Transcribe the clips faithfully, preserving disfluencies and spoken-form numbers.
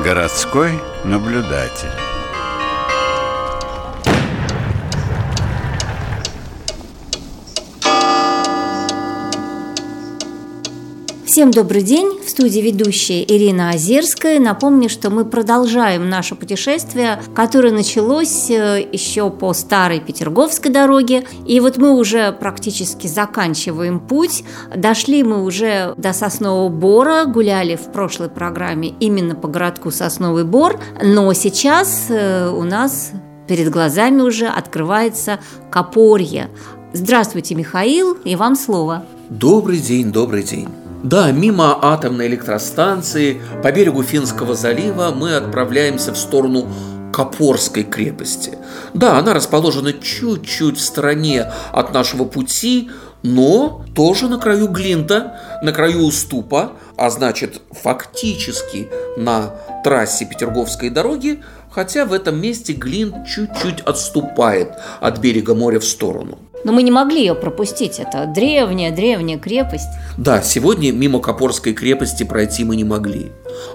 Городской наблюдатель. Всем добрый день, в студии ведущая Ирина Озерская. Напомню, что мы продолжаем наше путешествие, которое началось еще по старой Петерговской дороге. И вот мы уже практически заканчиваем путь. Дошли мы уже до Соснового Бора, гуляли в прошлой программе именно по городку Сосновый Бор. Но сейчас у нас перед глазами уже открывается Копорье. Здравствуйте, Михаил, и вам слово. Добрый день, добрый день. Да, мимо атомной электростанции, по берегу Финского залива мы отправляемся в сторону Копорской крепости. Да, она расположена чуть-чуть в стороне от нашего пути, но тоже на краю Глинта, на краю уступа, а значит, фактически на трассе Петерговской дороги, хотя в этом месте Глинт чуть-чуть отступает от берега моря в сторону. Но мы не могли ее пропустить, это древняя-древняя крепость. Да, сегодня мимо Копорской крепости пройти мы не могли.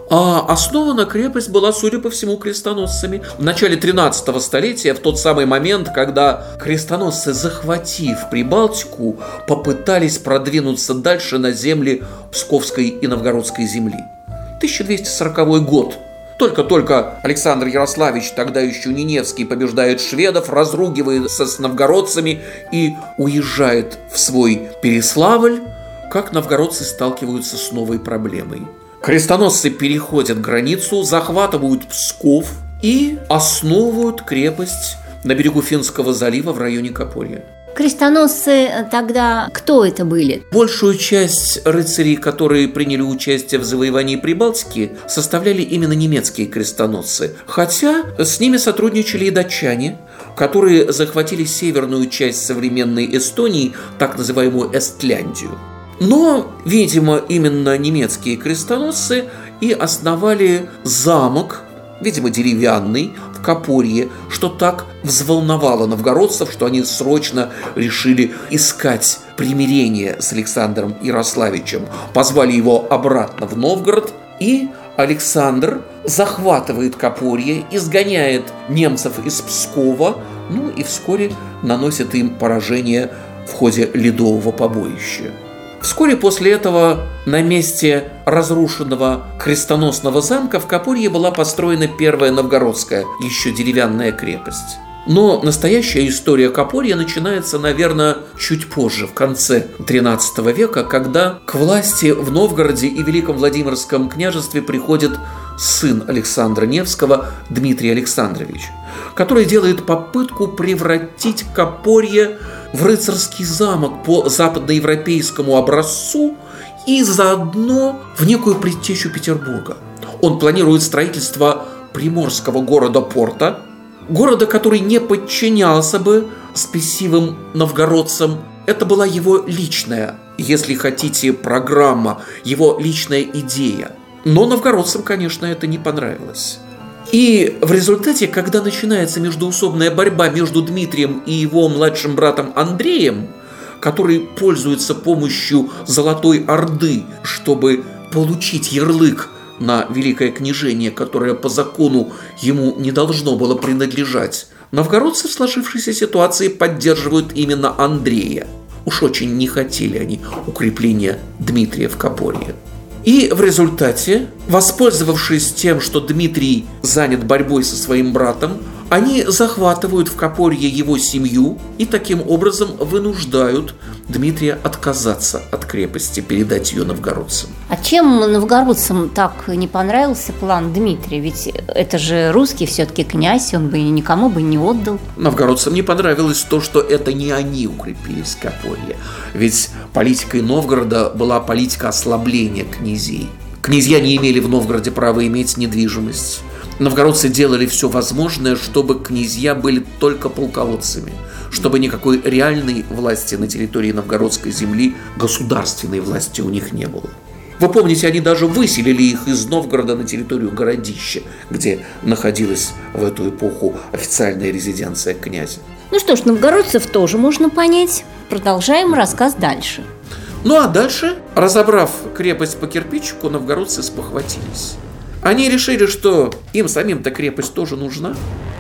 А основана крепость была, судя по всему, крестоносцами в начале тринадцатого столетия, в тот самый момент, когда крестоносцы, захватив Прибалтику, попытались продвинуться дальше на земли Псковской и Новгородской земли. тысяча двести сороковой год. Только-только Александр Ярославич, тогда еще не Невский, побеждает шведов, разругивается с новгородцами и уезжает в свой Переславль, как новгородцы сталкиваются с новой проблемой. Крестоносцы переходят границу, захватывают Псков и основывают крепость на берегу Финского залива в районе Копорья. Крестоносцы тогда кто это были? Большую часть рыцарей, которые приняли участие в завоевании Прибалтики, составляли именно немецкие крестоносцы. Хотя с ними сотрудничали и датчане, которые захватили северную часть современной Эстонии, так называемую Эстляндию. Но, видимо, именно немецкие крестоносцы и основали замок, видимо, деревянный, в Копорье, что так взволновало новгородцев, что они срочно решили искать примирение с Александром Ярославичем. Позвали его обратно в Новгород, и Александр захватывает Копорье, изгоняет немцев из Пскова, ну и вскоре наносит им поражение в ходе ледового побоища. Вскоре после этого на месте разрушенного крестоносного замка в Копорье была построена первая новгородская, еще деревянная крепость. Но настоящая история Копорья начинается, наверное, чуть позже, в конце тринадцатого века, когда к власти в Новгороде и Великом Владимирском княжестве приходит сын Александра Невского Дмитрий Александрович, который делает попытку превратить Копорье в рыцарский замок по западноевропейскому образцу и заодно в некую предтечу Петербурга. Он планирует строительство приморского города-порта, города, который не подчинялся бы спесивым новгородцам. Это была его личная, если хотите, программа, его личная идея. Но новгородцам, конечно, это не понравилось. И в результате, когда начинается междоусобная борьба между Дмитрием и его младшим братом Андреем, который пользуется помощью Золотой Орды, чтобы получить ярлык на великое княжение, которое по закону ему не должно было принадлежать, новгородцы в сложившейся ситуации поддерживают именно Андрея. Уж очень не хотели они укрепления Дмитрия в Копорье. И в результате, воспользовавшись тем, что Дмитрий занят борьбой со своим братом, они захватывают в Копорье его семью и таким образом вынуждают Дмитрия отказаться от крепости, передать ее новгородцам. А чем новгородцам так не понравился план Дмитрия? Ведь это же русский все-таки князь, он бы никому бы не отдал. Новгородцам не понравилось то, что это не они укрепились в Копорье. Ведь политикой Новгорода была политика ослабления князей. Князья не имели в Новгороде права иметь недвижимость. Новгородцы делали все возможное, чтобы князья были только полководцами, чтобы никакой реальной власти на территории новгородской земли, государственной власти у них не было. Вы помните, они даже выселили их из Новгорода на территорию Городища, где находилась в эту эпоху официальная резиденция князя. Ну что ж, новгородцев тоже можно понять. Продолжаем рассказ дальше. Ну а дальше, разобрав крепость по кирпичику, новгородцы спохватились. Они решили, что им самим-то крепость тоже нужна.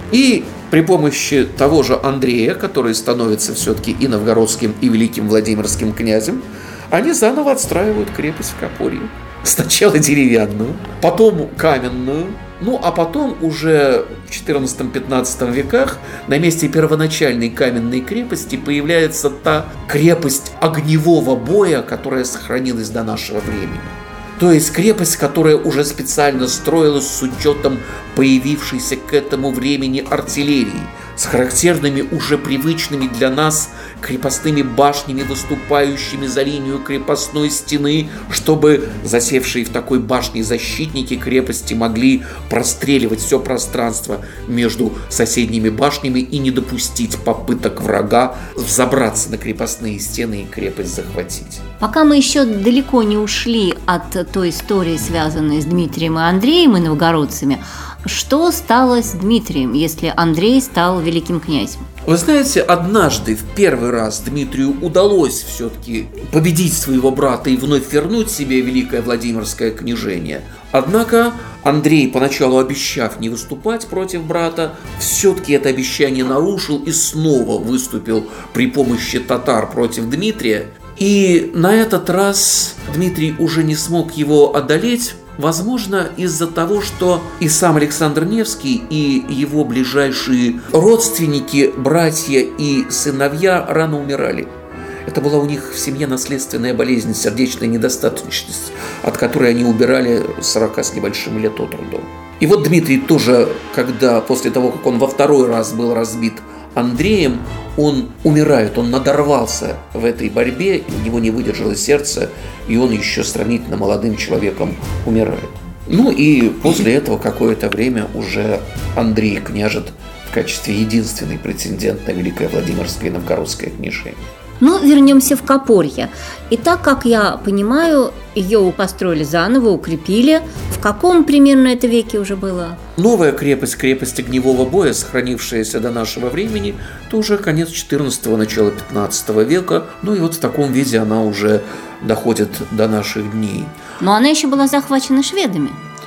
И при помощи того же Андрея, который становится все-таки и новгородским, и великим Владимирским князем, они заново отстраивают крепость в Копорье. Сначала деревянную, потом каменную, ну а потом уже в четырнадцатом-пятнадцатом веках на месте первоначальной каменной крепости появляется та крепость огневого боя, которая сохранилась до нашего времени. То есть крепость, которая уже специально строилась с учетом появившейся к этому времени артиллерии, с характерными уже привычными для нас крепостными башнями, выступающими за линию крепостной стены, чтобы засевшие в такой башне защитники крепости могли простреливать все пространство между соседними башнями и не допустить попыток врага взобраться на крепостные стены и крепость захватить. Пока мы еще далеко не ушли от той истории, связанной с Дмитрием и Андреем и новгородцами, что стало с Дмитрием, если Андрей стал великим князем? Вы знаете, однажды в первый раз Дмитрию удалось все-таки победить своего брата и вновь вернуть себе великое Владимирское княжение. Однако Андрей, поначалу обещав не выступать против брата, все-таки это обещание нарушил и снова выступил при помощи татар против Дмитрия. И на этот раз Дмитрий уже не смог его одолеть, возможно, из-за того, что и сам Александр Невский, и его ближайшие родственники, братья и сыновья рано умирали. Это была у них в семье наследственная болезнь, сердечная недостаточность, от которой они убирали сорока с небольшим лет от роду. И вот Дмитрий тоже, когда после того, как он во второй раз был разбит Андреем, он умирает, он надорвался в этой борьбе, у него не выдержало сердце, и он еще сравнительно молодым человеком умирает. Ну и после этого какое-то время уже Андрей княжит в качестве единственный претендент на великое Владимирское и Новгородское княжение. Ну, вернемся в Копорье. И так, как я понимаю, ее построили заново, укрепили. В каком примерно это веке уже было? Новая крепость, крепость огневого боя, сохранившаяся до нашего времени, это уже конец четырнадцатого, начало пятнадцатого века. Ну и вот в таком виде она уже доходит до наших дней. Но она еще была захвачена шведами.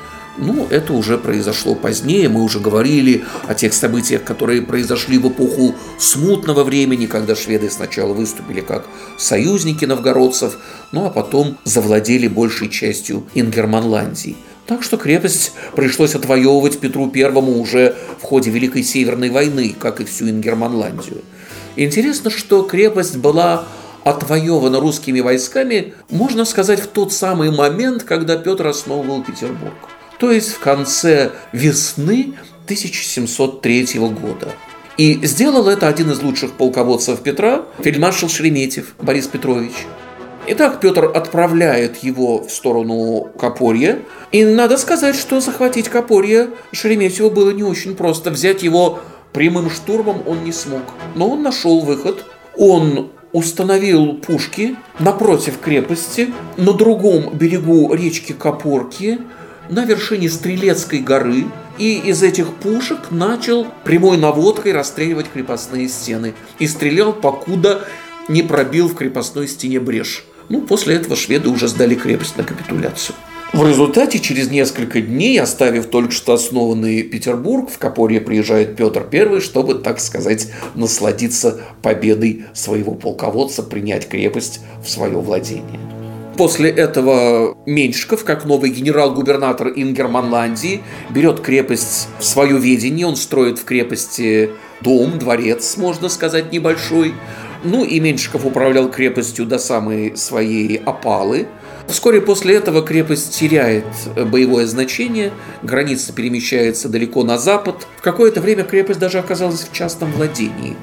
Ну, это уже произошло позднее. Мы уже говорили о тех событиях, которые произошли в эпоху смутного времени, когда шведы сначала выступили как союзники новгородцев, ну а потом завладели большей частью Ингерманландии. Так что крепость пришлось отвоевывать Петру Первому уже в ходе Великой Северной войны, как и всю Ингерманландию. Интересно, что крепость была отвоевана русскими войсками, можно сказать, в тот самый момент, когда Петр основывал Петербург. То есть в конце весны тысяча семьсот третьего года. И сделал это один из лучших полководцев Петра, фельдмаршал Шереметьев Борис Петрович. Итак, Петр отправляет его в сторону Копорья. И надо сказать, что захватить Копорье Шереметьеву было не очень просто. Взять его прямым штурмом он не смог. Но он нашел выход. Он установил пушки напротив крепости, на другом берегу речки Копорки, на вершине Стрелецкой горы, и из этих пушек начал прямой наводкой расстреливать крепостные стены. И стрелял, покуда не пробил в крепостной стене брешь. Ну, после этого шведы уже сдали крепость на капитуляцию. В результате, через несколько дней, оставив только что основанный Петербург, в Копорье приезжает Петр Первый, чтобы, так сказать, насладиться победой своего полководца, принять крепость в свое владение. После этого Меньшиков, как новый генерал-губернатор Ингерманландии, берет крепость в свое ведение. Он строит в крепости дом, дворец, можно сказать, небольшой. Ну и Меньшиков управлял крепостью до самой своей опалы. Вскоре после этого крепость теряет боевое значение, граница перемещается далеко на запад. В какое-то время крепость даже оказалась в частном владении.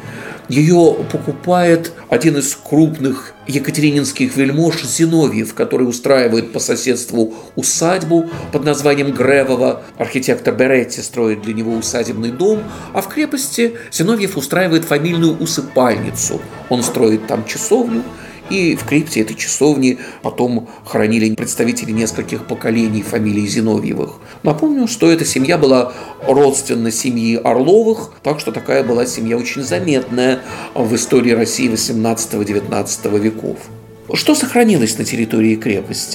Ее покупает один из крупных екатерининских вельмож Зиновьев, который устраивает по соседству усадьбу под названием Гревово. Архитектор Беретти строит для него усадебный дом, а в крепости Зиновьев устраивает фамильную усыпальницу. Он строит там часовню, и в крипте этой часовни потом хоронили представители нескольких поколений фамилии Зиновьевых. Напомню, что эта семья была родственна семьи Орловых, так что такая была семья очень заметная в истории России восемнадцатого-девятнадцатого веков. Что сохранилось на территории крепости?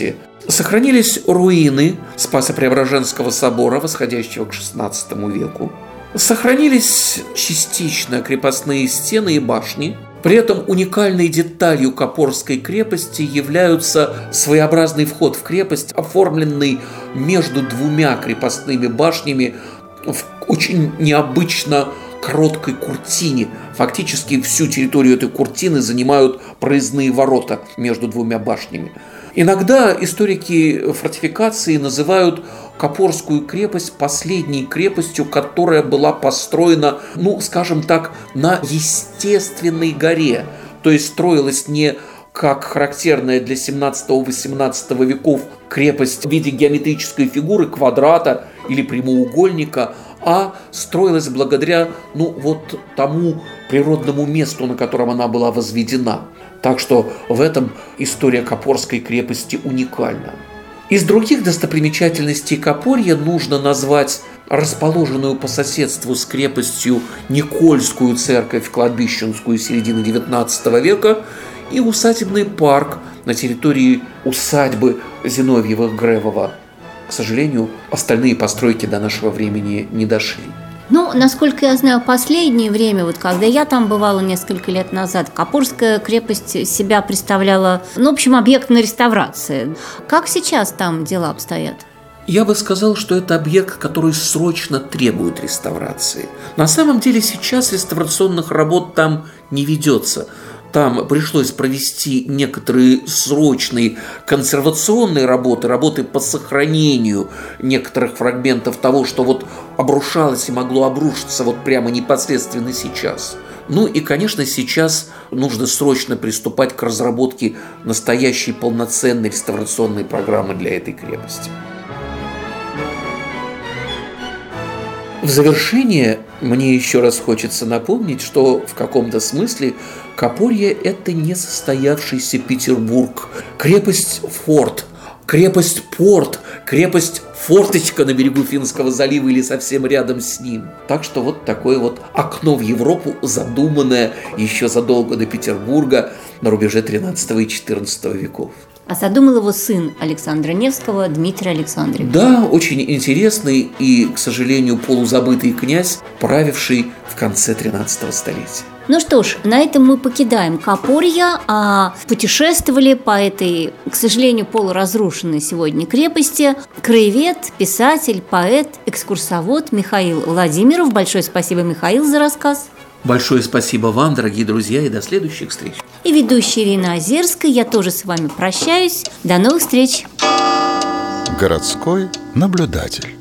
Сохранились руины Спасо-Преображенского собора, восходящего к шестнадцатому веку. Сохранились частично крепостные стены и башни. При этом уникальной деталью Копорской крепости являются своеобразный вход в крепость, оформленный между двумя крепостными башнями в очень необычно короткой куртине. Фактически всю территорию этой куртины занимают проездные ворота между двумя башнями. Иногда историки фортификации называют Копорскую крепость последней крепостью, которая была построена, ну, скажем так, на естественной горе. То есть строилась не как характерная для семнадцатого-восемнадцатого веков крепость в виде геометрической фигуры, квадрата или прямоугольника, а строилась благодаря, ну, вот тому природному месту, на котором она была возведена. Так что в этом история Копорской крепости уникальна. Из других достопримечательностей Копорья нужно назвать расположенную по соседству с крепостью Никольскую церковь кладбищенскую середины девятнадцатого века и усадебный парк на территории усадьбы Зиновьевых-Гревова. К сожалению, остальные постройки до нашего времени не дошли. Ну, насколько я знаю, последнее время, вот когда я там бывала несколько лет назад, Копорская крепость себя представляла, ну, в общем, объектной реставрации. Как сейчас там дела обстоят? Я бы сказал, что это объект, который срочно требует реставрации. На самом деле сейчас реставрационных работ там не ведется. Там пришлось провести некоторые срочные консервационные работы, работы по сохранению некоторых фрагментов того, что вот обрушалось и могло обрушиться вот прямо непосредственно сейчас. Ну и, конечно, сейчас нужно срочно приступать к разработке настоящей полноценной реставрационной программы для этой крепости. В завершение мне еще раз хочется напомнить, что в каком-то смысле Копорье – это не состоявшийся Петербург, крепость-форт, крепость-порт, крепость-форточка на берегу Финского залива или совсем рядом с ним. Так что вот такое вот окно в Европу, задуманное еще задолго до Петербурга на рубеже тринадцатого и четырнадцатого веков. А задумал его сын Александра Невского, Дмитрий Александрович. Да, очень интересный и, к сожалению, полузабытый князь, правивший в конце тринадцатого столетия. Ну что ж, на этом мы покидаем Копорье, а путешествовали по этой, к сожалению, полуразрушенной сегодня крепости краевед, писатель, поэт, экскурсовод Михаил Владимиров. Большое спасибо, Михаил, за рассказ. Большое спасибо вам, дорогие друзья, и до следующих встреч. И ведущая Ирина Озерская, я тоже с вами прощаюсь. До новых встреч. Городской наблюдатель.